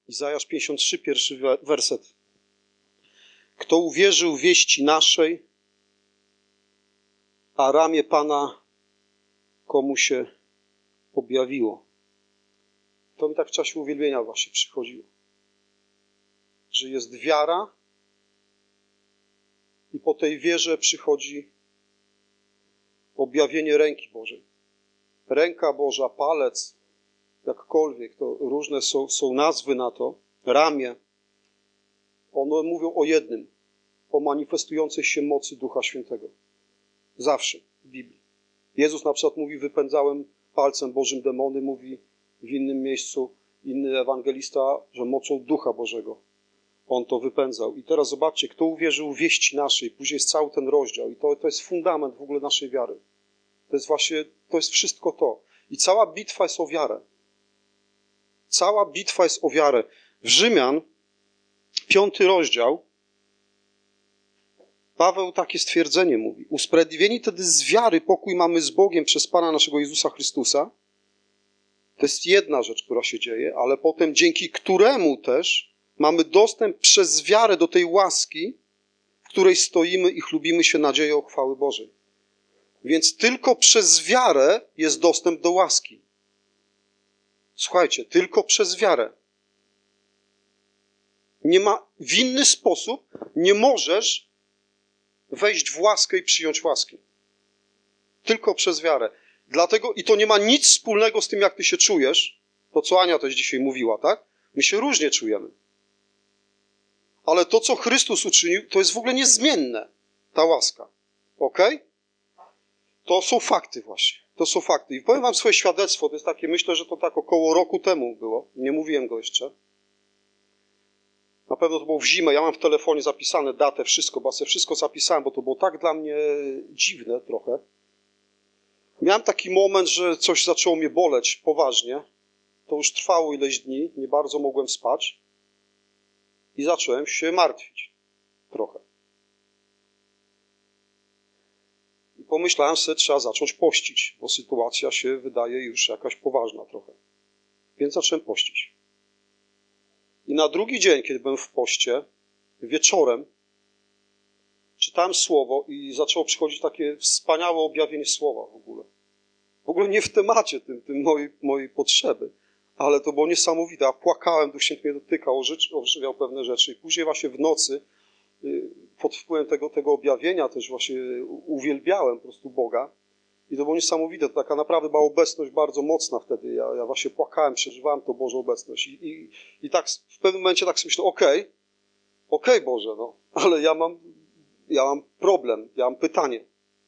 Izajasz 53, pierwszy werset. Kto uwierzył wieści naszej, a ramię Pana komu się objawiło. To mi tak w czasie uwielbienia właśnie przychodziło. Że jest wiara i po tej wierze przychodzi objawienie ręki Bożej. Ręka Boża, palec, jakkolwiek, to różne są nazwy na to, ramię. One mówią o jednym, o manifestującej się mocy Ducha Świętego. Zawsze w Biblii. Jezus na przykład mówi, wypędzałem palcem Bożym demony, mówi w innym miejscu inny ewangelista, że mocą Ducha Bożego on to wypędzał. I teraz zobaczcie, kto uwierzył wieści naszej, później jest cały ten rozdział i to jest fundament w ogóle naszej wiary. To jest wszystko to. I cała bitwa jest o wiarę. Cała bitwa jest o wiarę. W Rzymian, 5 rozdział, Paweł takie stwierdzenie mówi. Usprawiedliwieni wtedy z wiary pokój mamy z Bogiem przez Pana naszego Jezusa Chrystusa. To jest jedna rzecz, która się dzieje, ale potem dzięki któremu też mamy dostęp przez wiarę do tej łaski, w której stoimy i chlubimy się nadzieją chwały Bożej. Więc tylko przez wiarę jest dostęp do łaski. Słuchajcie, tylko przez wiarę. Nie ma, w inny sposób nie możesz wejść w łaskę i przyjąć łaski. Tylko przez wiarę. Dlatego, i to nie ma nic wspólnego z tym, jak ty się czujesz, to co Ania też dzisiaj mówiła, tak? My się różnie czujemy. Ale to, co Chrystus uczynił, to jest w ogóle niezmienne, ta łaska. Okej? To są fakty właśnie. To są fakty. I powiem wam swoje świadectwo, to jest takie, myślę, że to tak około roku temu było. Nie mówiłem go jeszcze. Na pewno to było w zimę. Ja mam w telefonie zapisane datę, wszystko, bo ja sobie wszystko zapisałem, bo to było tak dla mnie dziwne trochę. Miałem taki moment, że coś zaczęło mnie boleć poważnie. To już trwało ileś dni, nie bardzo mogłem spać. I zacząłem się martwić trochę. I pomyślałem sobie, trzeba zacząć pościć, bo sytuacja się wydaje już jakaś poważna trochę. Więc zacząłem pościć. I na drugi dzień, kiedy byłem w poście, wieczorem czytałem słowo i zaczęło przychodzić takie wspaniałe objawienie słowa w ogóle. W ogóle nie w temacie tym mojej potrzeby, ale to było niesamowite. Ja płakałem, Duch Święty mnie dotykał, ożywiał pewne rzeczy. I później właśnie w nocy, pod wpływem tego objawienia też właśnie uwielbiałem po prostu Boga. I to było niesamowite. To taka naprawdę była obecność bardzo mocna wtedy. Ja właśnie płakałem, przeżywałem tą Bożą obecność. I tak w pewnym momencie tak sobie myślę, okej, Boże, no, ale ja mam problem, ja mam pytanie.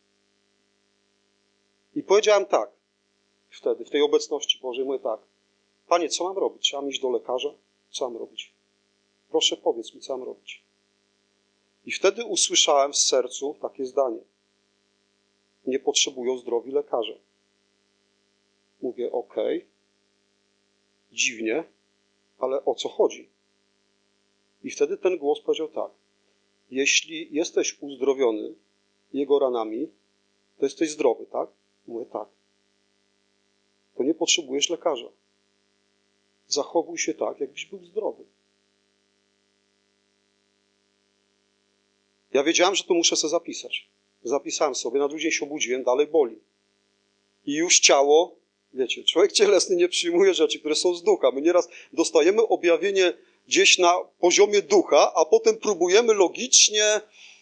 I powiedziałem tak wtedy, w tej obecności Bożej, mówię tak. Panie, co mam robić? Czy mam iść do lekarza? Co mam robić? Proszę, powiedz mi, co mam robić. I wtedy usłyszałem w sercu takie zdanie. Nie potrzebują zdrowi lekarze. Mówię, okej, dziwnie, ale o co chodzi? I wtedy ten głos powiedział tak. Jeśli jesteś uzdrowiony Jego ranami, to jesteś zdrowy, tak? Mówię, tak. To nie potrzebujesz lekarza. Zachowuj się tak, jakbyś był zdrowy. Ja wiedziałem, że to muszę sobie zapisać. Zapisałem sobie, na drugi dzień się obudziłem, dalej boli. I już ciało, wiecie, człowiek cielesny nie przyjmuje rzeczy, które są z ducha. My nieraz dostajemy objawienie gdzieś na poziomie ducha, a potem próbujemy logicznie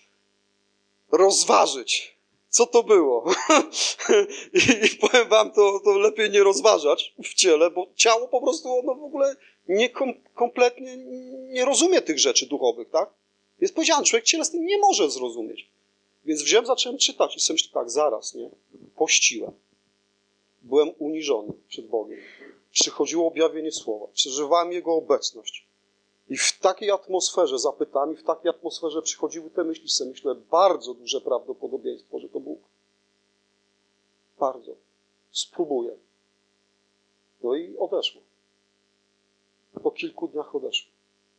rozważyć, co to było. I powiem wam, to lepiej nie rozważać w ciele, bo ciało po prostu ono w ogóle kompletnie nie rozumie tych rzeczy duchowych, tak? Jest powiedziane, człowiek cielesny nie może zrozumieć. Więc wziąłem, zacząłem czytać i sobie myślę, tak, zaraz, nie? Pościłem. Byłem uniżony przed Bogiem. Przychodziło objawienie słowa. Przeżywałem Jego obecność. I w takiej atmosferze zapytałem, i w takiej atmosferze przychodziły te myśli. Sobie myślę, bardzo duże prawdopodobieństwo, że to Bóg. Bardzo. Spróbuję. No i odeszło. Po kilku dniach odeszło.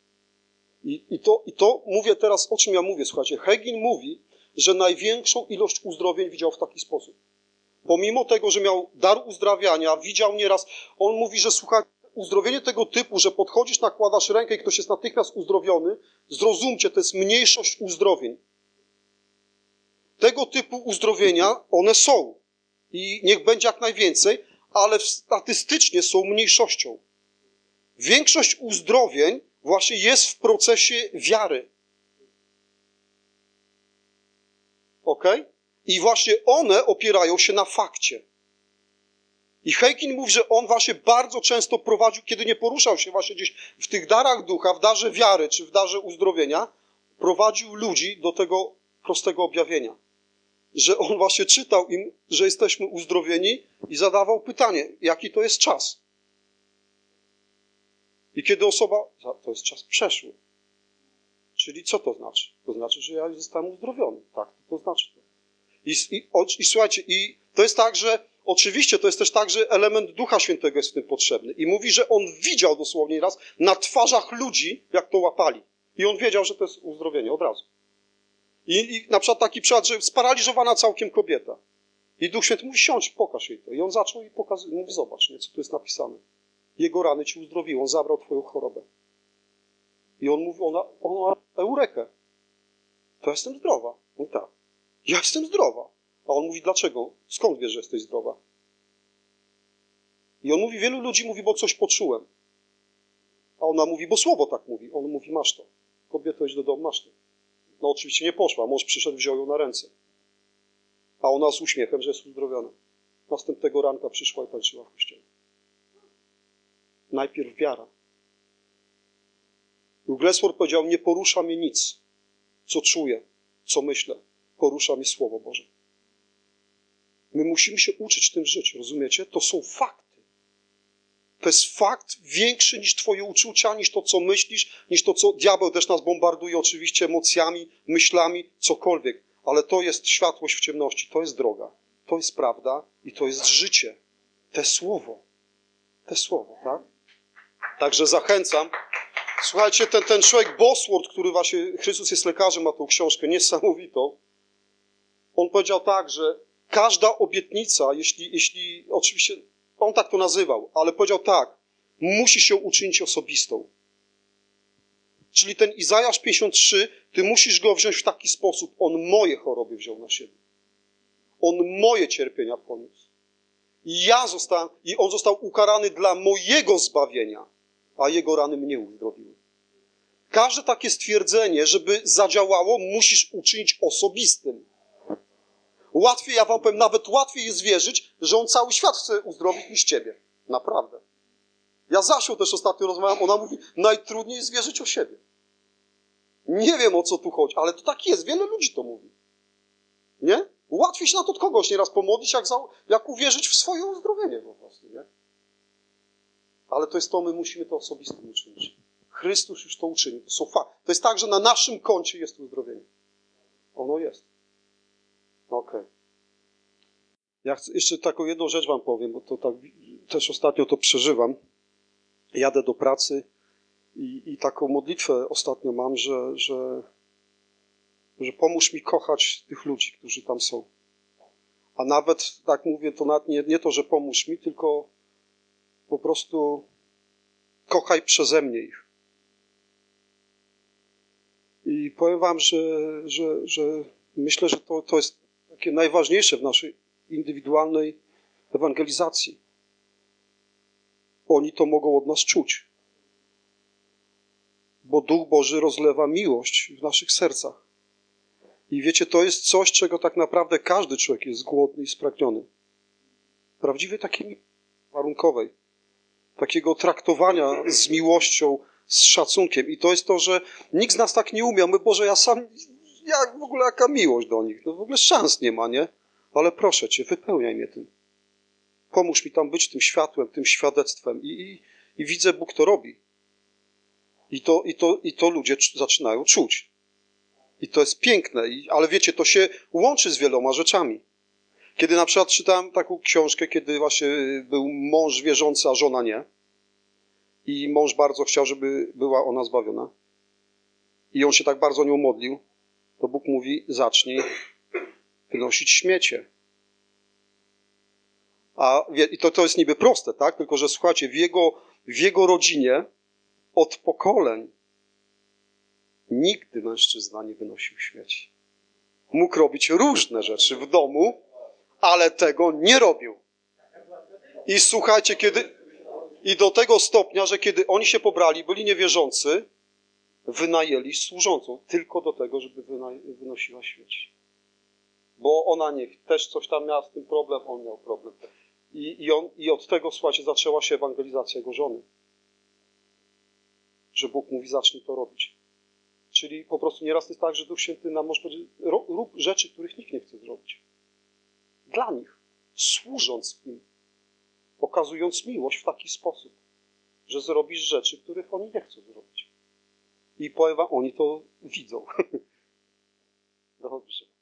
I to mówię teraz, o czym ja mówię, słuchajcie. Hegin mówi, że największą ilość uzdrowień widział w taki sposób. Pomimo tego, że miał dar uzdrawiania, widział nieraz, on mówi, że słuchaj, uzdrowienie tego typu, że podchodzisz, nakładasz rękę i ktoś jest natychmiast uzdrowiony, zrozumcie, to jest mniejszość uzdrowień. Tego typu uzdrowienia, one są. I niech będzie jak najwięcej, ale statystycznie są mniejszością. Większość uzdrowień właśnie jest w procesie wiary. Ok? I właśnie one opierają się na fakcie. I Heikin mówi, że on właśnie bardzo często prowadził, kiedy nie poruszał się właśnie gdzieś w tych darach ducha, w darze wiary czy w darze uzdrowienia, prowadził ludzi do tego prostego objawienia. Że on właśnie czytał im, że jesteśmy uzdrowieni i zadawał pytanie, jaki to jest czas. I kiedy osoba, to jest czas przeszły. Czyli co to znaczy? To znaczy, że ja już zostałem uzdrowiony. Tak, to znaczy to. I słuchajcie, i to jest tak, że oczywiście to jest też tak, że element Ducha Świętego jest w tym potrzebny. I mówi, że on widział dosłownie raz na twarzach ludzi, jak to łapali. I on wiedział, że to jest uzdrowienie od razu. I na przykład taki przykład, że sparaliżowana całkiem kobieta. I Duch Święty mówi, siądź, pokaż jej to. I on zaczął jej pokazywać, mówi, zobacz, nie, co tu jest napisane. Jego rany ci uzdrowiły, on zabrał twoją chorobę. I on mówi, ona eurekę. To jestem zdrowa. No tak. Ja jestem zdrowa. A on mówi, dlaczego? Skąd wiesz, że jesteś zdrowa? I on mówi, wielu ludzi mówi, bo coś poczułem. A ona mówi, bo słowo tak mówi. On mówi, masz to. Kobieto, idź do domu, masz to. No oczywiście nie poszła. Mąż przyszedł, wziął ją na ręce. A ona z uśmiechem, że jest uzdrowiona. Następnego ranka przyszła i tańczyła w kościele. Najpierw wiara. Glesworth powiedział, nie porusza mnie nic, co czuję, co myślę. Porusza mnie Słowo Boże. My musimy się uczyć tym żyć, rozumiecie? To są fakty. To jest fakt większy niż twoje uczucia, niż to, co myślisz, niż to, co diabeł też nas bombarduje oczywiście emocjami, myślami, cokolwiek. Ale to jest światłość w ciemności, to jest droga, to jest prawda i to jest życie. Te słowo, tak? Także zachęcam. Słuchajcie, ten człowiek Bosworth, który właśnie, Chrystus jest lekarzem, ma tą książkę niesamowitą, on powiedział tak, że każda obietnica, jeśli oczywiście, on tak to nazywał, ale powiedział tak, musi się uczynić osobistą. Czyli ten Izajasz 53, ty musisz go wziąć w taki sposób, on moje choroby wziął na siebie. On moje cierpienia poniósł. I on został ukarany dla mojego zbawienia, a jego rany mnie uzdrowiły. Każde takie stwierdzenie, żeby zadziałało, musisz uczynić osobistym. Łatwiej, ja wam powiem, nawet łatwiej jest wierzyć, że on cały świat chce uzdrowić niż ciebie. Naprawdę. Ja z Asią też ostatnio rozmawiam, ona mówi, najtrudniej jest wierzyć o siebie. Nie wiem, o co tu chodzi, ale to tak jest, wiele ludzi to mówi. Nie? Łatwiej się na to od kogoś nieraz pomodlić, jak uwierzyć w swoje uzdrowienie po prostu, nie? Ale to jest to, my musimy to osobistym uczynić. Chrystus już to uczynił, to są fakty. To jest tak, że na naszym koncie jest uzdrowienie. Ono jest. Okej. Ja chcę jeszcze taką jedną rzecz wam powiem, bo to tak też ostatnio to przeżywam. Jadę do pracy i taką modlitwę ostatnio mam, że pomóż mi kochać tych ludzi, którzy tam są. A nawet, tak mówię, to nawet nie to, że pomóż mi, tylko po prostu kochaj przeze mnie ich. I powiem wam, że myślę, że to jest takie najważniejsze w naszej indywidualnej ewangelizacji. Oni to mogą od nas czuć. Bo Duch Boży rozlewa miłość w naszych sercach. I wiecie, to jest coś, czego tak naprawdę każdy człowiek jest głodny i spragniony. Prawdziwej takiej warunkowej. Takiego traktowania z miłością, z szacunkiem. I to jest to, że nikt z nas tak nie umie. My, Boże, ja w ogóle jaka miłość do nich. No w ogóle szans nie ma, nie? Ale proszę Cię, wypełniaj mnie tym. Pomóż mi tam być tym światłem, tym świadectwem. I widzę, Bóg to robi. I to ludzie zaczynają czuć. I to jest piękne. Ale wiecie, to się łączy z wieloma rzeczami. Kiedy na przykład czytałem taką książkę, kiedy właśnie był mąż wierzący, a żona nie. I mąż bardzo chciał, żeby była ona zbawiona. I on się tak bardzo o nią modlił. To Bóg mówi, zacznij wynosić śmiecie. I to jest niby proste, tak? Tylko że słuchajcie, w jego w jego rodzinie od pokoleń nigdy mężczyzna nie wynosił śmieci. Mógł robić różne rzeczy w domu, ale tego nie robił. I słuchajcie, i do tego stopnia, że kiedy oni się pobrali, byli niewierzący, wynajęli służącą tylko do tego, żeby wynosiła śmieci. Bo ona też coś tam miała z tym problem, on miał problem. I od tego, słuchajcie, zaczęła się ewangelizacja jego żony. Że Bóg mówi, zacznij to robić. Czyli po prostu nieraz jest tak, że Duch Święty nam może powiedzieć, rób rzeczy, których nikt nie chce zrobić. Dla nich, służąc im, okazując miłość w taki sposób, że zrobisz rzeczy, których oni nie chcą zrobić. I powiem wam, oni to widzą. Dobrze.